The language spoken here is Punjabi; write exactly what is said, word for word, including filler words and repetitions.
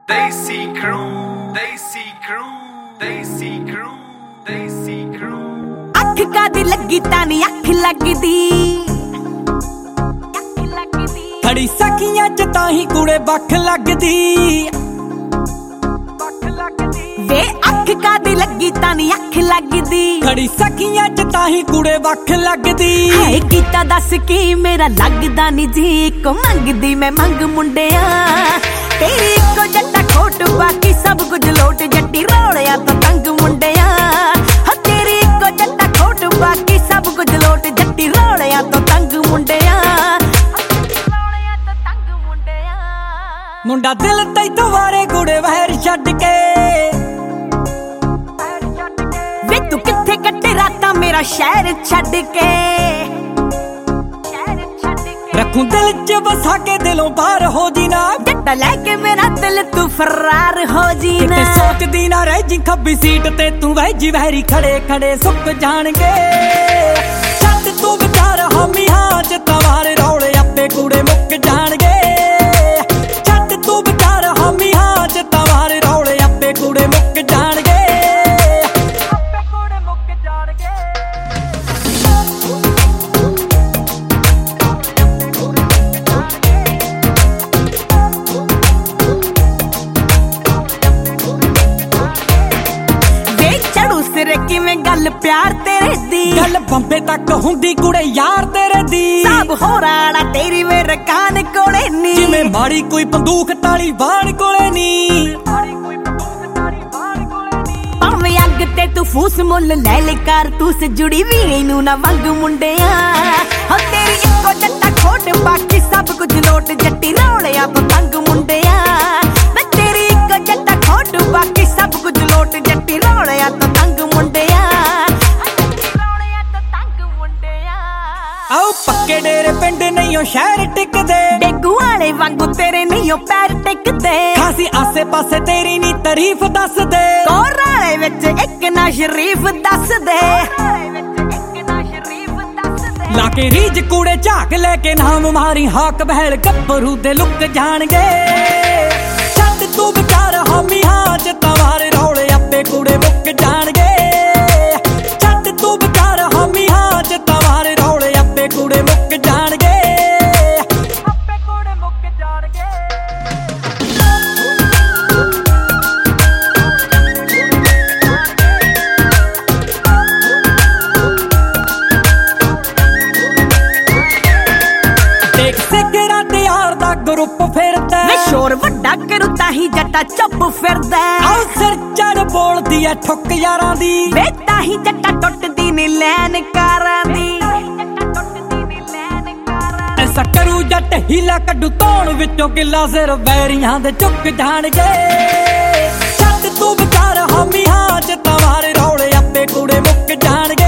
Desi Crew, Desi Crew, Desi Crew, Desi Crew। ਅੱਖ ਕਾਦੀ ਲੱਗੀ ਤਾਂ ਨੀ ਅੱਖ ਲੱਗਦੀ, ਖੜੀ ਸਖੀਆਂ ਚ ਤਾਂ ਹੀ ਕੁੜੇ ਬੱਖ ਲੱਗਦੀ। ਵੇ ਅੱਖ ਕਾਦੀ ਲੱਗੀ ਤਾਂ ਨੀ ਅੱਖ ਲੱਗਦੀ, ਖੜੀ ਸਖੀਆਂ ਚ ਤਾਂ ਹੀ ਕੁੜੇ ਬੱਖ ਲੱਗਦੀ। ਹਾਏ ਕੀਤਾ ਦੱਸ ਕੀ ਮੇਰਾ ਲੱਗਦਾ ਨੀ ਜੀ, ਇੱਕੋ ਮੰਗਦੀ ਮੈਂ ਮੰਗ ਮੁੰਡਿਆਂ। ਤੇਰੀ ਇੱਕੋ ਜੱਟਾ ਖੋਟ ਬਾਕੀ ਸਭ ਕੁਝ ਲੋਟ, ਜੱਟੀ ਰੋਲਿਆ ਤਾਂ ਤੰਗ ਮੁੰਡਿਆਂ। ਹਾਂ ਤੇਰੀ ਇੱਕੋ ਜੱਟਾ ਖੋਟ ਬਾਕੀ ਸਭ ਕੁਝ ਲੋਟ, ਜੱਟੀ ਰੋਲਿਆ ਤਾਂ ਤੰਗ ਮੁੰਡਿਆਂ। ਮੁੰਡਾ ਦਿਲ ਤੈਥੋਂ ਵਾਰੇ ਕੁੜੇ ਵਹਿਰ ਛੱਡ ਕੇ, ਵੇ ਤੂੰ ਕਿੱਥੇ ਕੱਟੇ ਰਾਤਾਂ ਮੇਰਾ ਸ਼ਹਿਰ ਛੱਡ ਕੇ। ਰੱਖੂ ਦਿਲ ਚ ਵਸਾ ਕੇ ਦਿਲੋਂ ਬਾਹਰ ਹੋ ਜੀ ਨਾ, ਜੱਟਾ ਲੈ ਕੇ ਮੇਰਾ ਦਿਲ ਤੂੰ ਫਰਾਰ ਹੋ ਜੀ ਨਾ। ਕਿਤੇ ਸੋਚਦੀ ਨਾ ਰਹਿ ਜੀ ਖੱਬੀ ਸੀਟ ਤੇ ਤੂੰ ਵਹਿਜੀ ਵਹਿਰੀ, ਖੜੇ ਖੜੇ ਸੁੱਕ ਜਾਣਗੇ। ਛੱਡ ਤੂੰ ਵਿਚਾਰ ਹਾਮੀ ਹਾਂ ਚ ਤਵਾਰੇ ਰੌਲੇ ਆਪੇ ਕੁੜੇ ਮੁੱਕ ਜਾਣਗੇ। ਛੱਡ ਤੂੰ ਵਿਚਾਰ ਹਾਮੀ ਹਾਂ ਚ ਤਵਾਰੇ ਰੌਲੇ ਆਪੇ ਕੁੜੇ ਮੁੱਕ ਜਾਣਗੇ। ਆਪੇ ਕੁੜੇ ਮੁੱਕ ਜਾਣਗੇ। ਕਿਵੇਂ ਗੱਲ ਪਿਆਰ ਤੇਰੇ ਦੀ, ਗੱਲ ਬੰਬੇ ਤੱਕ ਹੁੰਦੀ ਕੁੜੇ ਯਾਰ ਤੇਰੇ ਦੀ। ਸਭ ਹੋਰਾਣਾ ਤੇਰੀ ਮੇਰੇ ਕਾਨ ਕੋਲੇ ਨੀ, ਜਿਵੇਂ ਮਾੜੀ ਕੋਈ ਬੰਦੂਕ ਤਾਲੀ ਬਾਣ ਕੋਲੇ ਨੀ। ਭਾਵੇਂ ਅੱਗ ਤੇ ਤੂੰ ਫੂਸ ਮੁੱਲ ਲੈ ਲੈ ਕਰ, ਤੂੰ ਸ ਜੁੜੀ ਵੀ ਨੂੰ ਨਾ ਵੰਗ ਮੁੰਡਿਆਂ। ਹਾਂ ਤੇਰੀ ਇੱਕੋ ਜੱਟਾ ਖੋਟ ਬਾਕੀ ਸਭ ਕੁਝ ਲੋਟ, ਜੱਟੀ ਰੌਲਿਆ ਪਤੰਗ ਮੁੰਡਿਆਂ। ਮੈਂ ਤੇਰੀ ਇੱਕੋ ਜੱਟਾ ਖੋਟ ਬਾਕੀ ਸਭ ਕੁਝ ਲੋਟ, ਜੱਟੀ ਰੌਲਿਆ ਪਤੰਗ ਮੁੰਡਿਆਂ। ਆਓ ਪੱਕੇ ਡੇਰੇ ਪਿੰਡ ਨਹੀਂ ਓ ਸ਼ਹਿਰ ਟਿਕਦੇ, ਡੇਗੂ ਵਾਲੇ ਵਾਂਗੂ ਤੇਰੇ ਨਹੀਂ ਓ ਪੈਰ ਟਿਕਦੇ। ਖਾਸੀ ਆਸੇ ਪਾਸੇ ਤੇਰੀ ਨੀ ਤਾਰੀਫ ਦੱਸਦੇ, ਕੋਰਾਲੇ ਵਿੱਚ ਇੱਕ ਨਾ ਸ਼ਰੀਫ ਦੱਸਦੇ। ਲਾ ਕੇ ਰੀਜ ਕੂੜੇ ਝਾਕ ਲੈ ਕੇ ਨਾਮ ਮਾਰੀ, ਹਾਕ ਬਹਿਲ ਗੱਭਰੂ ਦੇ ਲੁੱਕ ਜਾਣਗੇ। ਛੱਡ ਤੂੰ ਵਿਚਾਰ ਹਾਮੀ ਹਾਂ ਚ ਤਵਾਰੇ ਰੌਲੇ ਆਪੇ ਕੂੜੇ ਮੁੱਕ ਜਾਣਗੇ। ਛੱਡ ਤੂੰ ਵਿਚਾਰ ਹਾਮੀ ਹਾਂ ਚ ਤਵਾਰੇ ਰੌਲੇ ਆਪੇ ਕੂੜੇ ਮੁੱਕ ਜਾਣਗੇ। ਆਪੇ ਕੂੜੇ ਮੁੱਕ ਜਾਣਗੇ। ਦੇਖ ਸਿਗਰਾਂ ਤੇ ਯਾਰ ਦਾ ਗਰੁੱਪ ਫਿਰਦਾ, ਮੈਂ ਸ਼ੋਰ ਵੱਡਾ ਕਰੂ ਤਾਂ ਹੀ ਜੱਟਾ ਚੁੱਪ ਫਿਰਦਾ। ਆਓ ਸਿਰ ਚੜ ਬੋਲਦੀ ਐ ਠੁੱਕ ਯਾਰਾਂ ਦੀ, ਵੇ ਤਾਂ ਹੀ ਜੱਟਾ ਟੁੱਟਦੀ ਨੀ ਲੈਨ ਕਾਰਾਂ ਦੀ। ਐਸਾ ਕਰੂ ਜੱਟ ਹੀਲਾ ਕੱਢੂ ਧੌਣ ਵਿੱਚੋਂ, ਕਿੱਲਾ ਸਿਰ ਵੈਰੀਆਂ ਦੇ ਚੁੱਕ ਜਾਣਗੇ। ਛੱਡ ਤੂੰ ਵਿਚਾਰ ਹਾਮੀ ਹਾਂ ਚ ਤਵਾਰੇ ਰੌਲੇ ਆਪੇ ਕੂੜੇ ਮੁੱਕ ਜਾਣਗੇ।